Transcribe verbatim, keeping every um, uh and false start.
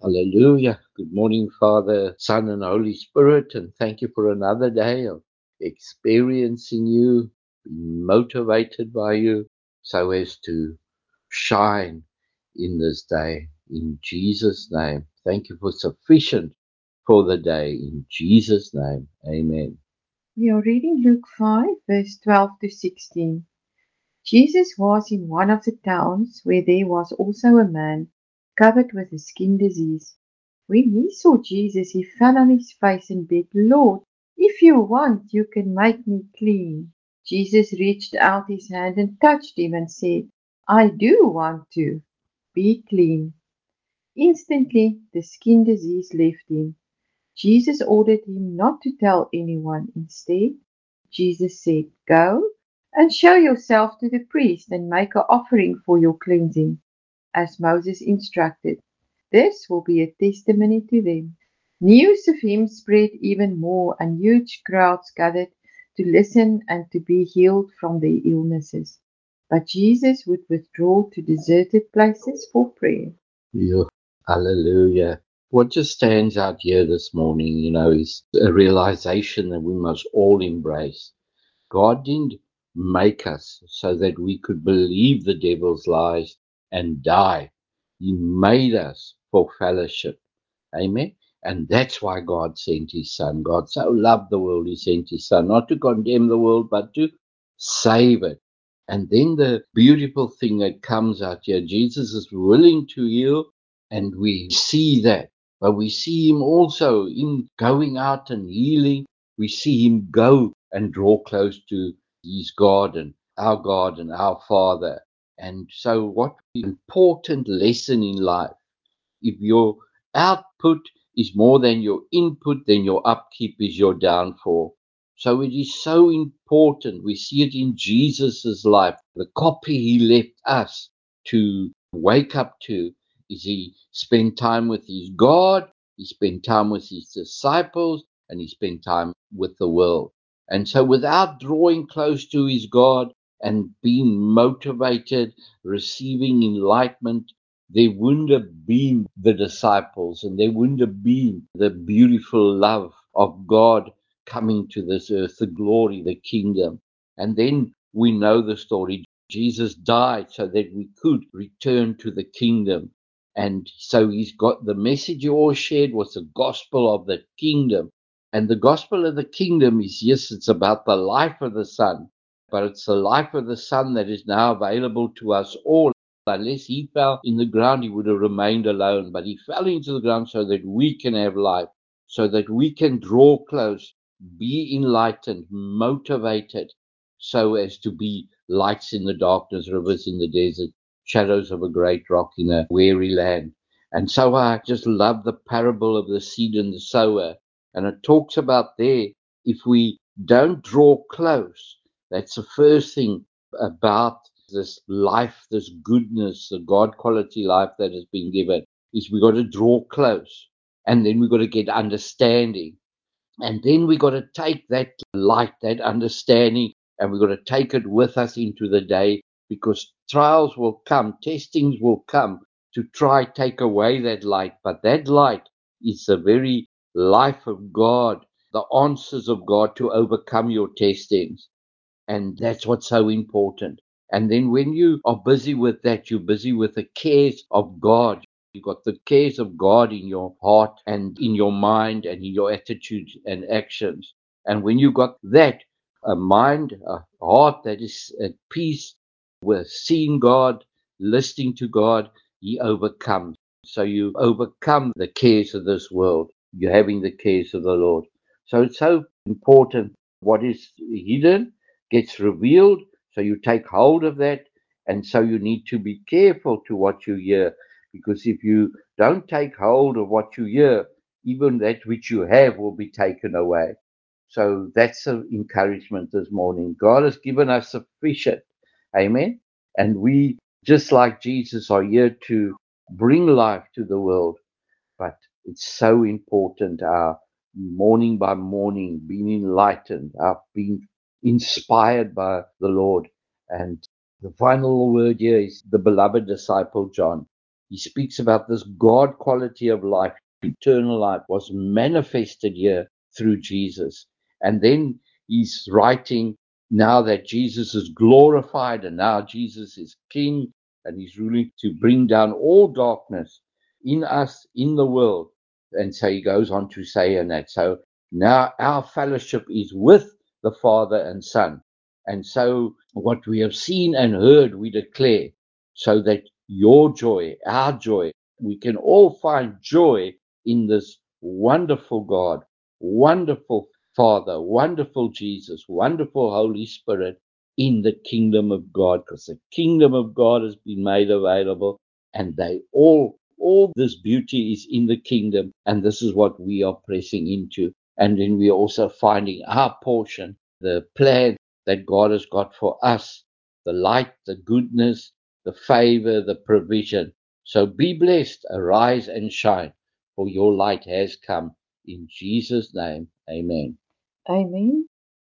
Hallelujah. Good morning, Father, Son, and Holy Spirit. And thank you for another day of experiencing you, being motivated by you, so as to shine in this day. In Jesus' name. Thank you for sufficient for the day. In Jesus' name. Amen. We are reading Luke five, verse twelve to sixteen. Jesus was in one of the towns where there was also a man covered with a skin disease. When he saw Jesus, he fell on his face and begged, Lord, if you want, you can make me clean. Jesus reached out his hand and touched him and said, I do want to. Be clean. Instantly, the skin disease left him. Jesus ordered him not to tell anyone. Instead, Jesus said, Go and show yourself to the priest and make an offering for your cleansing, as Moses instructed. This will be a testimony to them. News of him spread even more, and huge crowds gathered to listen and to be healed from their illnesses. But Jesus would withdraw to deserted places for prayer. Yeah. Hallelujah. What just stands out here this morning, you know, is a realization that we must all embrace. God didn't make us so that we could believe the devil's lies and die. He made us for fellowship. Amen. And that's why God sent his son. God so loved the world, he sent his son, not to condemn the world, but to save it. And then the beautiful thing that comes out here, Jesus is willing to heal, and we see that. But we see him also in going out and healing. We see him go and draw close to his God and our God and our Father. And so, what important lesson in life, if your output is more than your input, then your upkeep is your downfall. So it is so important. We see it in Jesus's life. The copy he left us to wake up to is he spent time with his God, he spent time with his disciples, and he spent time with the world. And so without drawing close to his God and being motivated, receiving enlightenment, there wouldn't have been the disciples, and there wouldn't have been the beautiful love of God coming to this earth, the glory, the kingdom. And then we know the story. Jesus died so that we could return to the kingdom. And so he's got the message you all shared was the gospel of the kingdom. And the gospel of the kingdom is, yes, it's about the life of the Son, but it's the life of the Son that is now available to us all. Unless he fell in the ground, he would have remained alone. But he fell into the ground so that we can have life, so that we can draw close, be enlightened, motivated, so as to be lights in the darkness, rivers in the desert, shadows of a great rock in a weary land. And so I just love the parable of the seed and the sower. And it talks about there, if we don't draw close, that's the first thing about this life, this goodness, the God quality life that has been given, is we got to draw close, and then we got to get understanding, and then we got to take that light, that understanding, and we got to take it with us into the day, because trials will come, testings will come to try take away that light. But that light is the very life of God, the answers of God to overcome your testings. And that's what's so important. And then when you are busy with that, you're busy with the cares of God. You've got the cares of God in your heart and in your mind and in your attitudes and actions. And when you got that, a mind, a heart that is at peace with seeing God, listening to God, He overcomes. So you overcome the cares of this world. You're having the cares of the Lord. So it's so important. What is hidden gets revealed. So you take hold of that. And so you need to be careful to what you hear. Because if you don't take hold of what you hear, even that which you have will be taken away. So that's an encouragement this morning. God has given us sufficient. Amen. And we, just like Jesus, are here to bring life to the world. But it's so important, our morning by morning being enlightened, our being inspired by the Lord. And the final word here is the beloved disciple John. He speaks about this God quality of life, eternal life, was manifested here through Jesus. And then he's writing now that Jesus is glorified and now Jesus is King and he's ruling to bring down all darkness in us, in the world. And so he goes on to say in that. So now our fellowship is with the Father and Son. And so what we have seen and heard, we declare, so that your joy, our joy, we can all find joy in this wonderful God, wonderful Father, wonderful Jesus, wonderful Holy Spirit in the kingdom of God, because the kingdom of God has been made available, and they all, all this beauty is in the kingdom, and this is what we are pressing into. And then we are also finding our portion, the plan that God has got for us, the light, the goodness, the favor, the provision. So be blessed, arise and shine, for your light has come. In Jesus' name, amen. Amen.